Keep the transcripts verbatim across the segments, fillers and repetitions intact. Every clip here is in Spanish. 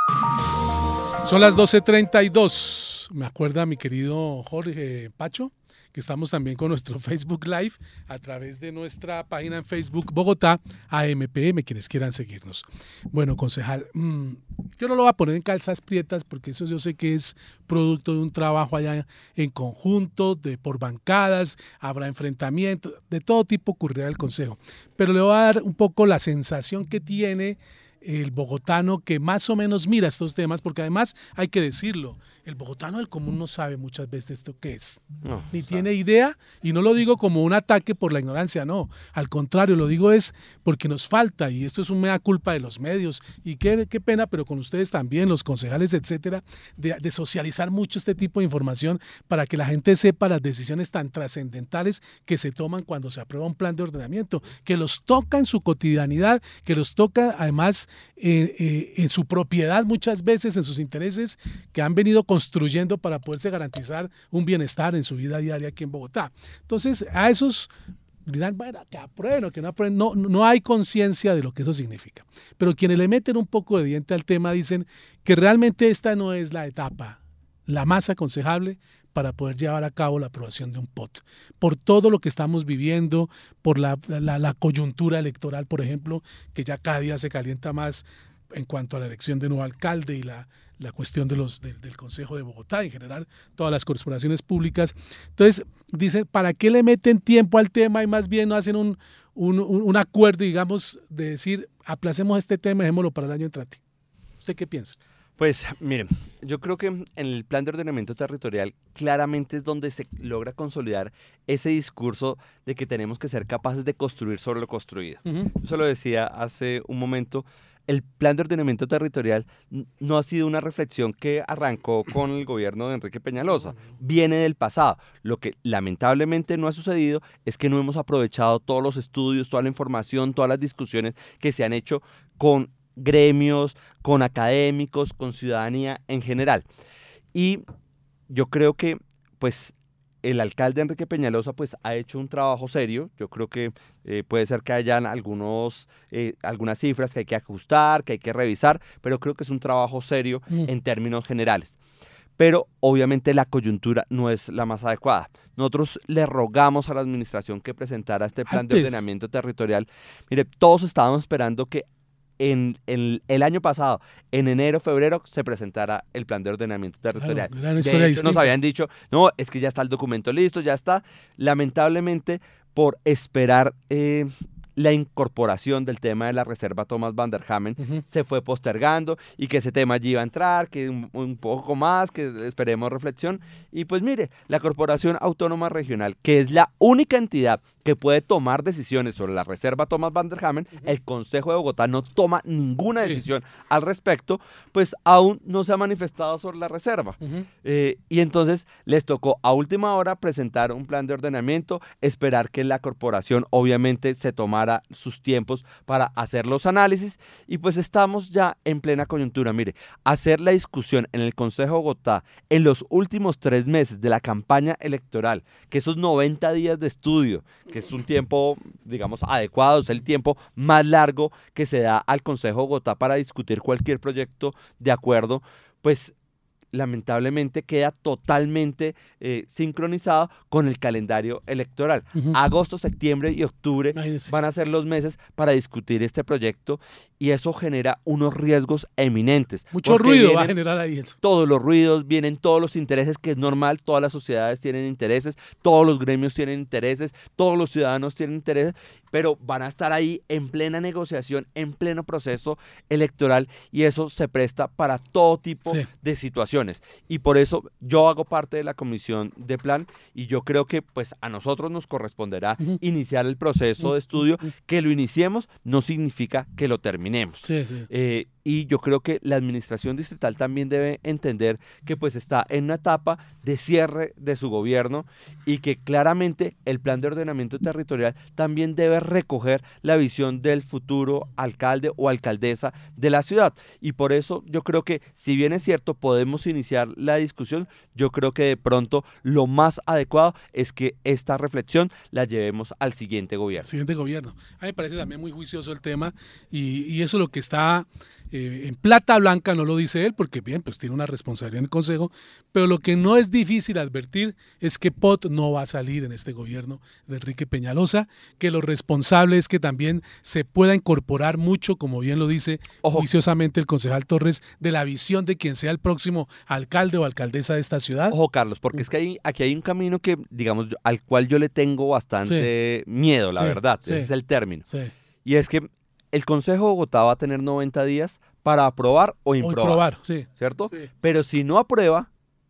Son las doce treinta y dos. Me acuerda mi querido Jorge Pacho, que estamos también con nuestro Facebook Live a través de nuestra página en Facebook Bogotá A M P M, quienes quieran seguirnos. Bueno, concejal, mmm, yo no lo voy a poner en calzas prietas porque eso yo sé que es producto de un trabajo allá en conjunto, de por bancadas, habrá enfrentamientos, de todo tipo ocurrirá el consejo. Pero le voy a dar un poco la sensación que tiene el bogotano que más o menos mira estos temas, porque además hay que decirlo, el bogotano del común no sabe muchas veces esto qué es, no, ni sabe. Tiene idea, y no lo digo como un ataque por la ignorancia, no, al contrario, lo digo es porque nos falta, y esto es un mea culpa de los medios, y qué, qué pena, pero con ustedes también, los concejales, etcétera, de, de socializar mucho este tipo de información para que la gente sepa las decisiones tan trascendentales que se toman cuando se aprueba un plan de ordenamiento, que los toca en su cotidianidad, que los toca además Eh, eh, en su propiedad muchas veces, en sus intereses que han venido construyendo para poderse garantizar un bienestar en su vida diaria aquí en Bogotá. Entonces, a esos dirán, bueno, que aprueben o que no aprueben, no, no hay conciencia de lo que eso significa. Pero quienes le meten un poco de diente al tema dicen que realmente esta no es la etapa, la más aconsejable para poder llevar a cabo la aprobación de un P O T. Por todo lo que estamos viviendo, por la, la, la coyuntura electoral, por ejemplo, que ya cada día se calienta más en cuanto a la elección de nuevo alcalde y la, la cuestión de los, de, del Consejo de Bogotá, en general, todas las corporaciones públicas. Entonces, dicen, ¿para qué le meten tiempo al tema y más bien no hacen un, un, un, un acuerdo, digamos, de decir, aplacemos este tema y dejémoslo para el año entrante? ¿Usted qué piensa? Pues miren, yo creo que en el plan de ordenamiento territorial claramente es donde se logra consolidar ese discurso de que tenemos que ser capaces de construir sobre lo construido. Uh-huh. Yo se lo decía hace un momento, el plan de ordenamiento territorial no ha sido una reflexión que arrancó con el gobierno de Enrique Peñalosa, viene del pasado. Lo que lamentablemente no ha sucedido es que no hemos aprovechado todos los estudios, toda la información, todas las discusiones que se han hecho con gremios, con académicos, con ciudadanía en general. Y yo creo que pues el alcalde Enrique Peñalosa pues ha hecho un trabajo serio. Yo creo que eh, puede ser que hayan algunos, eh, algunas cifras que hay que ajustar, que hay que revisar, pero creo que es un trabajo serio mm. en términos generales. Pero obviamente la coyuntura no es la más adecuada. Nosotros le rogamos a la administración que presentara este plan Antes. de ordenamiento territorial. Mire, todos estábamos esperando que En, en el año pasado, en enero, febrero, se presentara el plan de ordenamiento territorial. Claro, de hecho, nos habían dicho, no, es que ya está el documento listo, ya está. Lamentablemente, por esperar eh, la incorporación del tema de la reserva Thomas van der Hamen, uh-huh. se fue postergando y que ese tema allí iba a entrar, que un, un poco más, que esperemos reflexión. Y pues mire, la Corporación Autónoma Regional, que es la única entidad que puede tomar decisiones sobre la reserva Thomas van der Hamen, uh-huh. el Consejo de Bogotá no toma ninguna sí. decisión al respecto, pues aún no se ha manifestado sobre la reserva. Uh-huh. Eh, y entonces les tocó a última hora presentar un plan de ordenamiento, esperar que la corporación obviamente se tomara sus tiempos para hacer los análisis y pues estamos ya en plena coyuntura. Mire, hacer la discusión en el Consejo de Bogotá en los últimos tres meses de la campaña electoral, que esos noventa días de estudio, que es un tiempo, digamos, adecuado, es el tiempo más largo que se da al Consejo de Bogotá para discutir cualquier proyecto de acuerdo, pues lamentablemente queda totalmente eh, sincronizado con el calendario electoral. Uh-huh. Agosto, septiembre y octubre Imagínese. van a ser los meses para discutir este proyecto y eso genera unos riesgos eminentes. Mucho ruido va a generar ahí. Eso. Todos los ruidos, vienen todos los intereses, que es normal, todas las sociedades tienen intereses, todos los gremios tienen intereses, todos los ciudadanos tienen intereses, pero van a estar ahí en plena negociación, en pleno proceso electoral y eso se presta para todo tipo sí. de situaciones. Y por eso yo hago parte de la comisión de plan y yo creo que pues a nosotros nos corresponderá uh-huh. iniciar el proceso uh-huh. de estudio. Que lo iniciemos no significa que lo terminemos. Sí, sí. Eh, y yo creo que la administración distrital también debe entender que pues está en una etapa de cierre de su gobierno y que claramente el plan de ordenamiento territorial también debe recoger la visión del futuro alcalde o alcaldesa de la ciudad. Y por eso yo creo que si bien es cierto podemos iniciar la discusión, yo creo que de pronto lo más adecuado es que esta reflexión la llevemos al siguiente gobierno. Al siguiente gobierno. A mí me parece también muy juicioso el tema y, y eso es lo que está eh, en plata blanca, no lo dice él, porque bien, pues tiene una responsabilidad en el Consejo, pero lo que no es difícil advertir es que P O T no va a salir en este gobierno de Enrique Peñalosa, que lo responsable es que también se pueda incorporar mucho, como bien lo dice Ojo. juiciosamente el concejal Torres, de la visión de quien sea el próximo alcalde o alcaldesa de esta ciudad. Ojo, Carlos, porque es que hay, aquí hay un camino que, digamos, al cual yo le tengo bastante sí. miedo, la sí, verdad, sí. ese es el término. Sí. Y es que el Consejo de Bogotá va a tener noventa días para aprobar o improbar, o improbar sí. ¿cierto? Sí. Pero si no aprueba,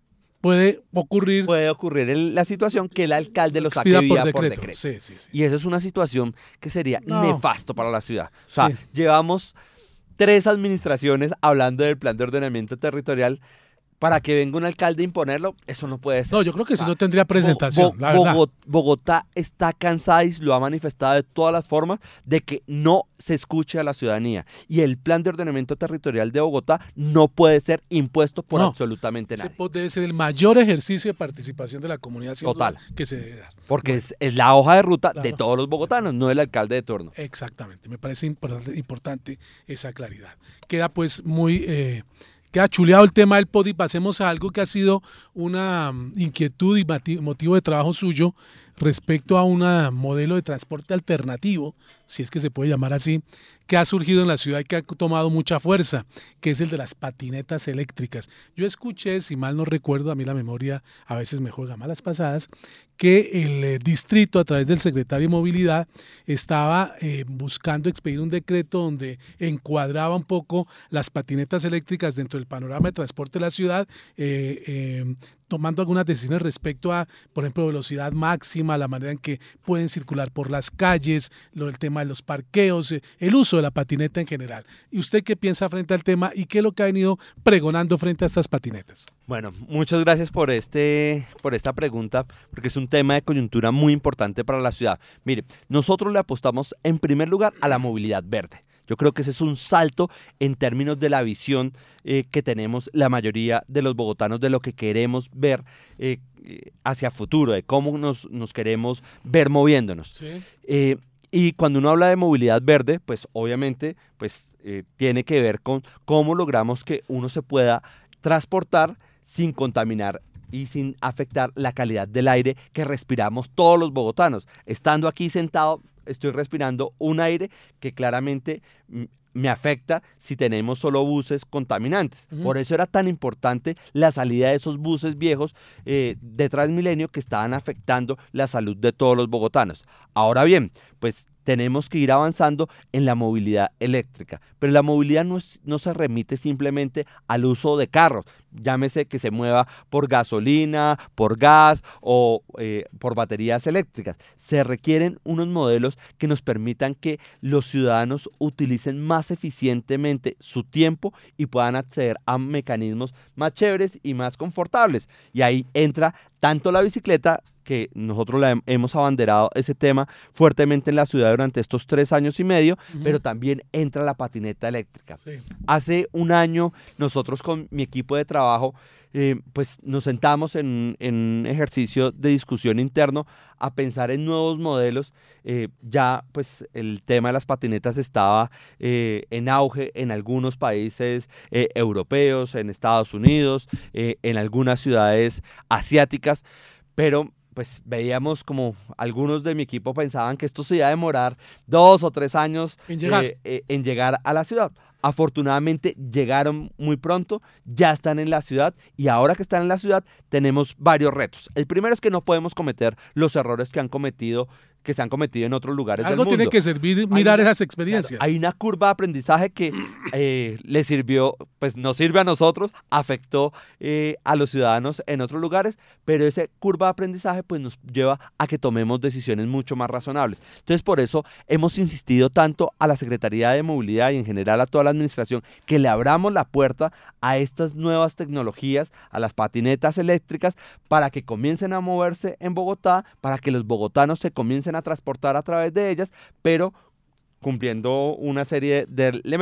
puede ocurrir puede ocurrir el, la situación que el alcalde lo saque vía por decreto. Por decreto. Sí, sí, sí. Y eso es una situación que sería no. nefasto para la ciudad. O sea, sí. llevamos tres administraciones hablando del plan de ordenamiento territorial. Para que venga un alcalde a imponerlo, eso no puede ser. No, yo creo que si no tendría presentación, Bo Bo la verdad. Bogotá está cansada y lo ha manifestado de todas las formas de que no se escuche a la ciudadanía. Y el plan de ordenamiento territorial de Bogotá no puede ser impuesto por no, absolutamente nadie. Ese debe ser el mayor ejercicio de participación de la comunidad Total. que se debe dar. Porque bueno, es, es la hoja de ruta de hoja. todos los bogotanos, no del alcalde de turno. Exactamente, me parece importante, importante esa claridad. Queda pues muy... Eh, Queda chuleado el tema del P O D y pasemos a algo que ha sido una inquietud y motivo de trabajo suyo respecto a un modelo de transporte alternativo, si es que se puede llamar así, que ha surgido en la ciudad y que ha tomado mucha fuerza, que es el de las patinetas eléctricas. Yo escuché, si mal no recuerdo, a mí la memoria a veces me juega malas pasadas, que el eh, distrito a través del secretario de Movilidad estaba eh, buscando expedir un decreto donde encuadraba un poco las patinetas eléctricas dentro del panorama de transporte de la ciudad, eh, eh, tomando algunas decisiones respecto a, por ejemplo, velocidad máxima, la manera en que pueden circular por las calles, lo del tema de los parqueos, el uso de la patineta en general. ¿Y usted qué piensa frente al tema y qué es lo que ha venido pregonando frente a estas patinetas? Bueno, muchas gracias por, este, por esta pregunta, porque es un tema de coyuntura muy importante para la ciudad. Mire, nosotros le apostamos en primer lugar a la movilidad verde. Yo creo que ese es un salto en términos de la visión eh, que tenemos la mayoría de los bogotanos de lo que queremos ver eh, hacia futuro, de cómo nos, nos queremos ver moviéndonos. Sí. Eh, y cuando uno habla de movilidad verde, pues obviamente pues, eh, tiene que ver con cómo logramos que uno se pueda transportar sin contaminar y sin afectar la calidad del aire que respiramos todos los bogotanos. Estando aquí sentado, estoy respirando un aire que claramente me afecta si tenemos solo buses contaminantes. Uh-huh. Por eso era tan importante la salida de esos buses viejos eh, de Transmilenio que estaban afectando la salud de todos los bogotanos. Ahora bien, pues tenemos que ir avanzando en la movilidad eléctrica, pero la movilidad no, es, no se remite simplemente al uso de carros, llámese que se mueva por gasolina, por gas o eh, por baterías eléctricas. Se requieren unos modelos que nos permitan que los ciudadanos utilicen más eficientemente su tiempo y puedan acceder a mecanismos más chéveres y más confortables. Y ahí entra tanto la bicicleta, que nosotros la hemos abanderado ese tema fuertemente en la ciudad durante estos tres años y medio, uh-huh. pero también entra la patineta eléctrica. Sí. Hace un año nosotros con mi equipo de trabajo eh, pues nos sentamos en, en un ejercicio de discusión interno a pensar en nuevos modelos. Eh, ya pues el tema de las patinetas estaba eh, en auge en algunos países eh, europeos, en Estados Unidos, eh, en algunas ciudades asiáticas, pero pues veíamos como algunos de mi equipo pensaban que esto se iba a demorar dos o tres años en llegar, eh, eh, en llegar a la ciudad. Afortunadamente llegaron muy pronto, ya están en la ciudad y ahora que están en la ciudad tenemos varios retos. El primero es que no podemos cometer los errores que han cometido que se han cometido en otros lugares Algo del mundo. Algo tiene que servir mirar una, esas experiencias. Claro, hay una curva de aprendizaje que eh, le sirvió, pues nos sirve a nosotros, afectó eh, a los ciudadanos en otros lugares, pero esa curva de aprendizaje pues nos lleva a que tomemos decisiones mucho más razonables. Entonces por eso hemos insistido tanto a la Secretaría de Movilidad y en general a toda la administración que le abramos la puerta a estas nuevas tecnologías, a las patinetas eléctricas, para que comiencen a moverse en Bogotá, para que los bogotanos se comiencen a transportar a través de ellas, pero cumpliendo una serie de elementos.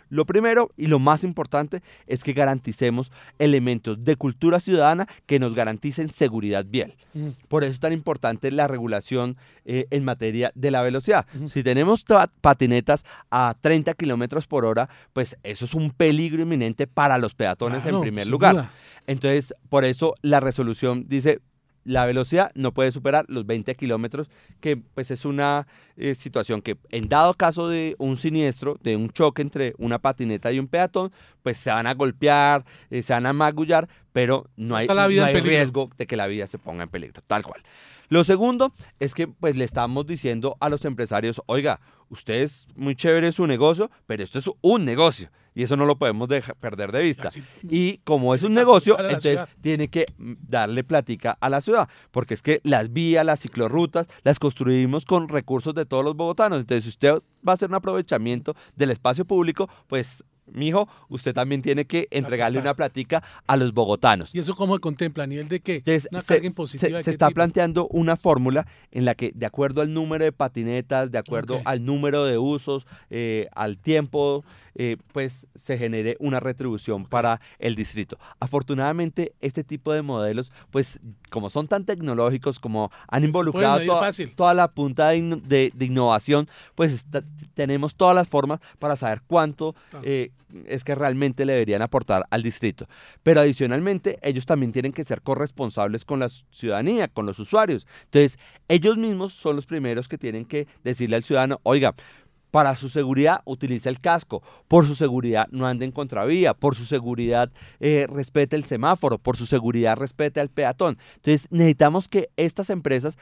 Lo primero y lo más importante es que garanticemos elementos de cultura ciudadana que nos garanticen seguridad vial. Uh-huh. Por eso es tan importante la regulación eh, en materia de la velocidad. Uh-huh. Si tenemos patinetas a treinta kilómetros por hora, pues eso es un peligro inminente para los peatones claro, en primer lugar. Duda. Entonces, por eso la resolución dice... La velocidad no puede superar los veinte kilómetros, que pues es una eh, situación que en dado caso de un siniestro, de un choque entre una patineta y un peatón, pues se van a golpear, eh, se van a magullar, pero no hay, no hay riesgo de que la vida se ponga en peligro, tal cual. Lo segundo es que pues le estamos diciendo a los empresarios, oiga, usted es muy chévere su negocio, pero esto es un negocio. Y eso no lo podemos dejar, perder de vista. Así, y como es un negocio, entonces ciudad. tiene que darle plática a la ciudad. Porque es que las vías, las ciclorrutas, las construimos con recursos de todos los bogotanos. Entonces, si usted va a hacer un aprovechamiento del espacio público, pues... Mijo, usted también tiene que entregarle una plática a los bogotanos. ¿Y eso cómo se contempla? ¿A nivel de qué? Entonces, ¿Una se, carga impositiva? Se, de se qué está tipo? planteando una fórmula en la que, de acuerdo al número de patinetas, de acuerdo okay. al número de usos, eh, al tiempo, eh, pues se genere una retribución okay. para el distrito. Afortunadamente, este tipo de modelos, pues como son tan tecnológicos, como han se involucrado toda, toda la punta de, in, de, de innovación, pues está, tenemos todas las formas para saber cuánto... Ah. Eh, es que realmente le deberían aportar al distrito. Pero adicionalmente, ellos también tienen que ser corresponsables con la ciudadanía, con los usuarios. Entonces, ellos mismos son los primeros que tienen que decirle al ciudadano, oiga, para su seguridad utilice el casco, por su seguridad no ande en contravía, por su seguridad eh, respete el semáforo, por su seguridad respete al peatón. Entonces, necesitamos que estas empresas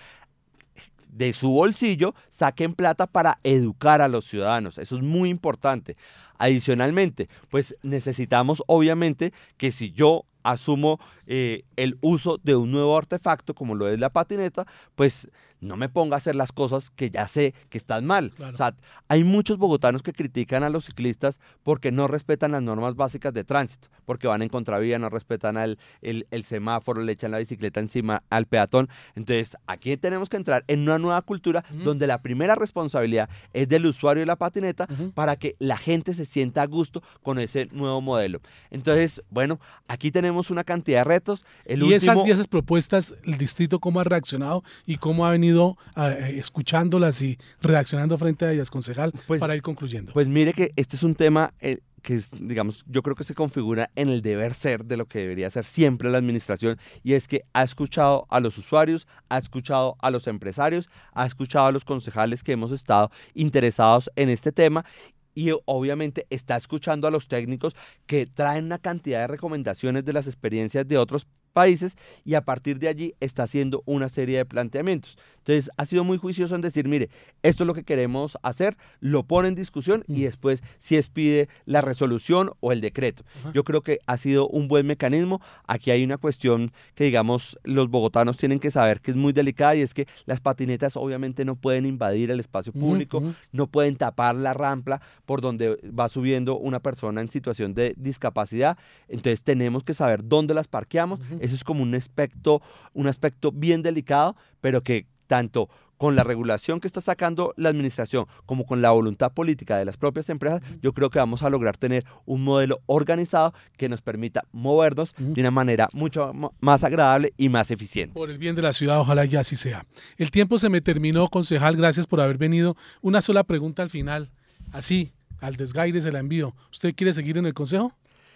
de su bolsillo saquen plata para educar a los ciudadanos. Eso es muy importante. Adicionalmente, pues necesitamos obviamente que si yo asumo eh, el uso de un nuevo artefacto como lo es la patineta, pues no me ponga a hacer las cosas que ya sé que están mal. Claro. O sea, hay muchos bogotanos que critican a los ciclistas porque no respetan las normas básicas de tránsito, porque van en contravía, no respetan el, el, el semáforo, le echan la bicicleta encima al peatón. Entonces, aquí tenemos que entrar en una nueva cultura uh-huh. donde la primera responsabilidad es del usuario de la patineta uh-huh. para que la gente se sienta a gusto con ese nuevo modelo. Entonces, bueno, aquí tenemos una cantidad de retos. El y, último... esas, y esas propuestas, el distrito, ¿cómo ha reaccionado y cómo ha venido a, escuchándolas y reaccionando frente a ellas, concejal, pues, para ir concluyendo? Pues mire que este es un tema eh, que, es, digamos, yo creo que se configura en el deber ser de lo que debería ser siempre la administración, y es que ha escuchado a los usuarios, ha escuchado a los empresarios, ha escuchado a los concejales que hemos estado interesados en este tema, y obviamente está escuchando a los técnicos que traen una cantidad de recomendaciones de las experiencias de otros países, y a partir de allí está haciendo una serie de planteamientos. Entonces ha sido muy juicioso en decir, mire, esto es lo que queremos hacer, lo pone en discusión mm. y después si es pide la resolución o el decreto. Ajá. Yo creo que ha sido un buen mecanismo. Aquí hay una cuestión que, digamos, los bogotanos tienen que saber que es muy delicada, y es que las patinetas obviamente no pueden invadir el espacio público, uh-huh. no pueden tapar la rampa por donde va subiendo una persona en situación de discapacidad. Entonces tenemos que saber dónde las parqueamos. Uh-huh. Eso es como un aspecto, un aspecto bien delicado, pero que tanto con la regulación que está sacando la administración como con la voluntad política de las propias empresas, yo creo que vamos a lograr tener un modelo organizado que nos permita movernos uh-huh. de una manera mucho más agradable y más eficiente. Por el bien de la ciudad, ojalá ya así sea. El tiempo se me terminó, concejal, gracias por haber venido. Una sola pregunta al final, así, al desgaire se la envío. ¿Usted quiere seguir en el consejo?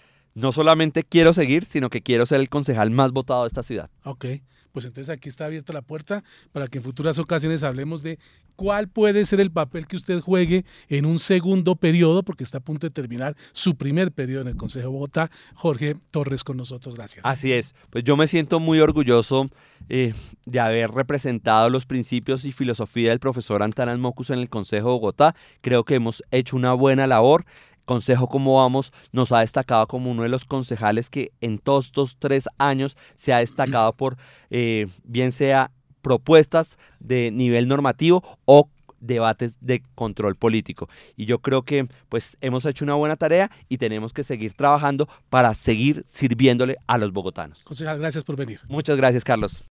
No solamente quiero seguir, sino que quiero ser el concejal más votado de esta ciudad. Ok, pues entonces aquí está abierta la puerta para que en futuras ocasiones hablemos de cuál puede ser el papel que usted juegue en un segundo periodo, porque está a punto de terminar su primer periodo en el Consejo de Bogotá. Jorge Torres con nosotros, gracias. Así es, pues yo me siento muy orgulloso eh, de haber representado los principios y filosofía del profesor Antanas Mockus en el Consejo de Bogotá. Creo que hemos hecho una buena labor. Consejo Como Vamos nos ha destacado como uno de los concejales que en todos estos tres años se ha destacado por eh, bien sea propuestas de nivel normativo o debates de control político. Y yo creo que pues hemos hecho una buena tarea y tenemos que seguir trabajando para seguir sirviéndole a los bogotanos. Concejal, gracias por venir. Muchas gracias, Carlos.